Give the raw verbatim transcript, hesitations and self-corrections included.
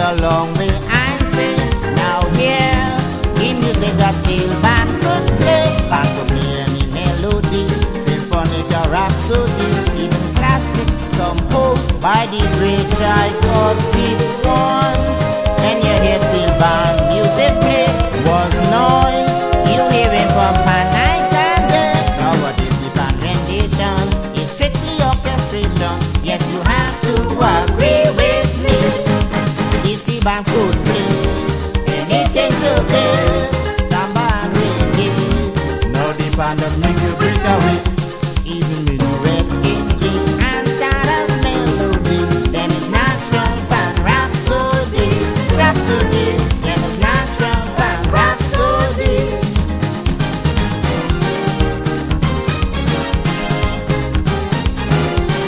along the answer. Now here, in music that steel band could play. Back of me any melody, symphonic or rhapsody, even classics composed by the great Tchaikovsky ones. When you hear steel band music play, was noise, you hear it from pan night and day. Now what is the band rendition? It's strictly orchestration. Yes, you have to agree with me. If the band could play anything to play, somebody reggae. Now the band does make you break away.